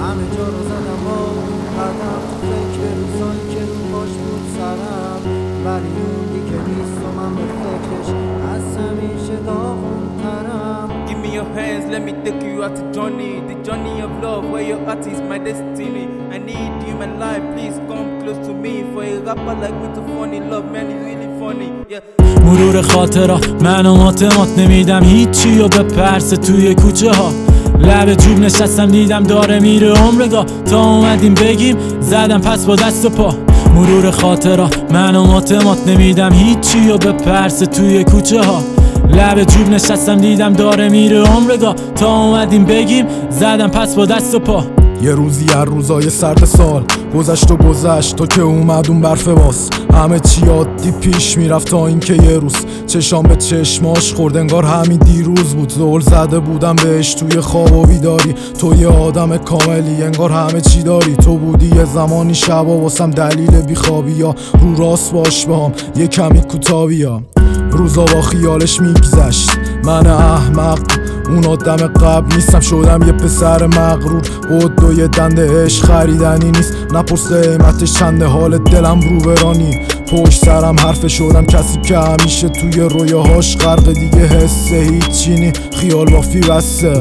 همه جا رو زدم با اون قدم تو فکر روزایی که رو پاش بود سرم، ولی اون دیگه نیست و من به فکرش از همیشه داغون ترم. Give me your hands, let me take you out to the journey of love where your heart is my destiny. I need you in my life, please come close to me. For a rapper like me to funny, love man is really funny, yeah. مرور خاطرها منو مات نمیدم هیچی و به پرس توی کوچه ها، لب جوب نشستم دیدم داره میره عمرگاه، تا اومدیم بگیم زدم پس با دست و پا. مرور خاطرها منو مات نمیدم هیچی و به پرس توی کوچه ها، لب جوب نشستم دیدم داره میره عمرگاه، تا اومدیم بگیم زدم پس با دست و پا. یه روزی هر روزای سرد سال گذشت تو که اومد اون برف باز، همه چی عادی پیش میرفت تا اینکه یه روز چشام به چشماش خورد، انگار همین دیروز بود. زول زده بودم بهش توی خواب و بیداری، تو یه آدم کاملی انگار همه چی داری. تو بودی یه زمانی شبا واسم دلیل بیخوابی، یا رو راست باش با هم یه کمی کوتاهی، ها روزا با خیالش میگذشت. من احمق اون آدم قبل نیستم، شدم یه پسر مغرور. بود و یه دنده عشق خریدنی نیست، نپرس قیمتش چنده، حال دلم رو برانی. پشت سرم حرف شدم کسی که همیشه توی رویاهاش غرق، دیگه حسه هیچی نی خیال بافی بسته.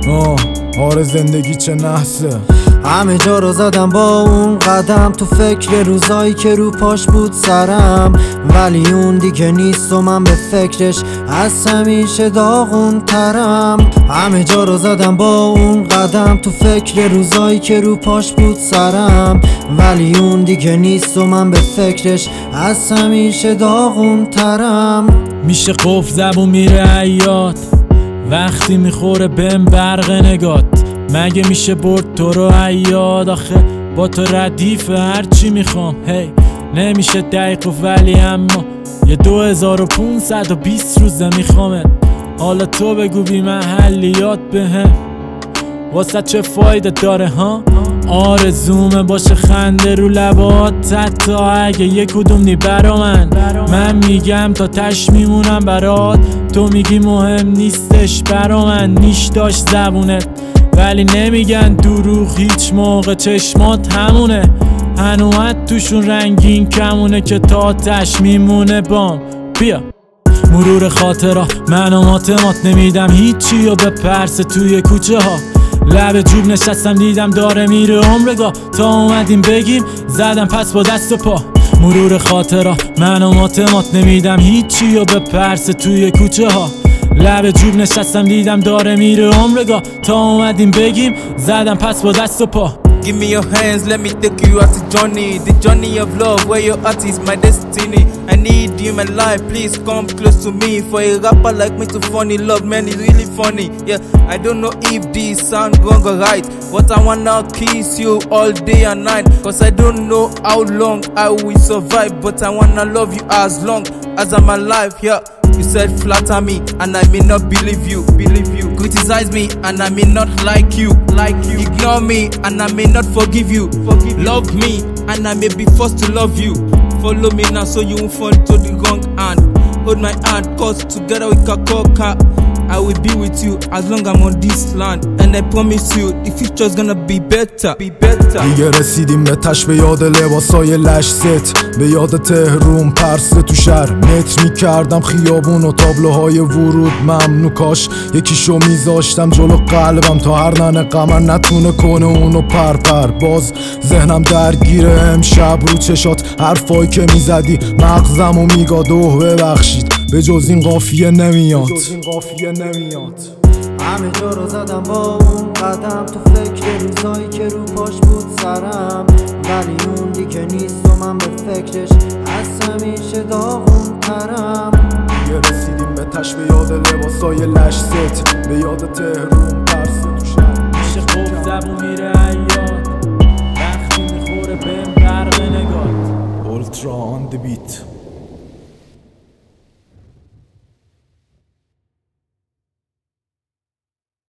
آره زندگی چه نحسه. همه جا رو زدم با اون قدم تو فکر روزایی که رو پاش بود سرم، ولی اون دیگه نیست و من به فکرش از همیشه داغون ترم. همه جا رو زدم با اون قدم تو فکر روزایی که رو پاش بود سرم، ولی اون دیگه نیست و من به فکرش از همیشه داغون ترم. میشه قفل زبون میره حیات وقتی میخوره بهم برق نگات، مگه میشه برد تو رو عیاد؟ آخه با تو ردیف هرچی میخوام، هی نمیشه دقیق ولی اما یه 2520 روزه میخوامت. حالا تو بگو بی محلیات بهم واسه چه فایده داره ها؟ آرزومه باشه خنده رو لبات، حتی اگه یک کدوم نی برا من میگم تا تش میمونم برات، تو میگی مهم نیستش برا من. نیش داشت زبونت ولی نمیگن دروغ هیچ موقع، چشمات همونه هنومت توشون رنگین کمونه که تا تش میمونه بام. بیا مرور خاطرها منو مات نمیدم هیچی و به پرس توی کوچه ها، لب جوب نشستم دیدم داره میره عمرگاه، تا اومدیم بگیم زدم پس با دست و پا. مرور خاطرها منو مات نمیدم هیچی و به پرس توی کوچه ها، لب جوب نشستم دیدم داره میره عمرگاه، تا اومدیم بگیم زدم پس با دست و پا. Give me your hands, let me take you out to the journey of love where your heart is my destiny. I need you in my life, please come close to me. For a rapper like me to funny, love man is really funny, yeah. I don't know if this sound gonna right, but I wanna kiss you all day and night. Cause I don't know how long I will survive, but I wanna love you as long as I'm alive, yeah. You said flatter me and I may not believe you. Criticize me and I may not like you. Ignore me and I may not forgive you. Love me and I may be forced to love you. Follow me now so you won't fall to the wrong hand. Hold my hand cause together we can conquer. I will be with you as long I'm on this land, and I promise you the future's gonna be better. دیگه رسیدیم به تش، به یاد لباسای لش ست، به یاد تهرون پرس تو شهر متر میکردم خیابون و تابلوهای ورود ممنوع، کاش یکیشو میذاشتم جلو قلبم تا هر ننه قمر نتونه کنه اونو پر. باز ذهنم درگیره امشب رو چشات، حرفایی که میزدی مغزمو میگاد ببخشید به جز این قافیه نمیاد. همه جا رو زدم با اون قدم تو فکر روزایی که رو پاش بود سرم، ولی اون دیگه نیست و من به فکرش از همیشه داغون ترم. دیگه رسیدیم به تش، به یاد لباسای لش ست، به یاد تهرون پرس تو شهر. میشه قفل زبون میره حیات وقتی میخوره بهم برق نگات. Ultra on the beat.